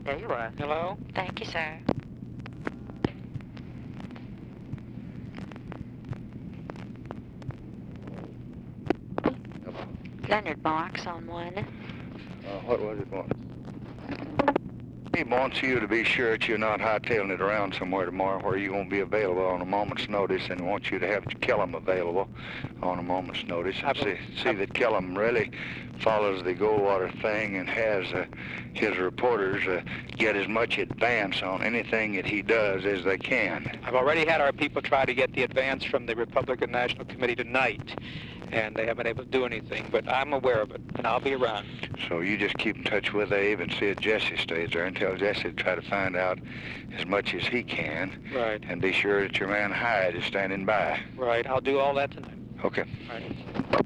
There you are. Hello? Thank you, sir. Leonard Marks on one. What was it want? He wants you to be sure that you're not hightailing it around somewhere tomorrow where you're going to be available on a moment's notice, and wants you to have Kellum available on a moment's notice, and see that Kellum really follows the Goldwater thing and has his reporters get as much advance on anything that he does as they can. I've already had our people try to get the advance from the Republican National Committee tonight, and they haven't been able to do anything, but I'm aware of it, and I'll be around. So you just keep in touch with Abe and see if Jesse stays there, and tell Jesse to try to find out as much as he can. Right. And be sure that your man Hyde is standing by. Right, I'll do all that tonight. Okay. Right.